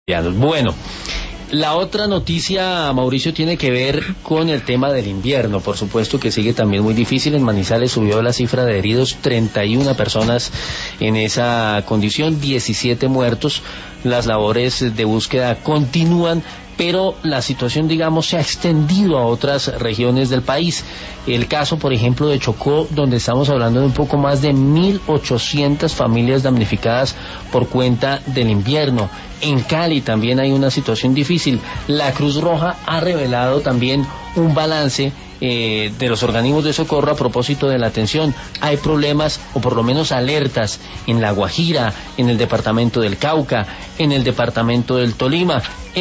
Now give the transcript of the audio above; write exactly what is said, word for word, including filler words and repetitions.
Bueno, la otra noticia, Mauricio, tiene que ver con el tema del invierno. Por supuesto que sigue también muy difícil. En Manizales subió la cifra de heridos, treinta y una personas en esa condición, diecisiete muertos. Las labores de búsqueda continúan, pero la situación, digamos, se ha extendido a otras regiones del país. El caso, por ejemplo, de Chocó, donde estamos hablando de un poco más de mil ochocientas familias damnificadas por cuenta del invierno. En Cali también hay una situación difícil. La Cruz Roja ha revelado también un balance eh, de los organismos de socorro a propósito de la atención. Hay problemas, o por lo menos alertas, en La Guajira, en el departamento del Cauca, en el departamento del Tolima.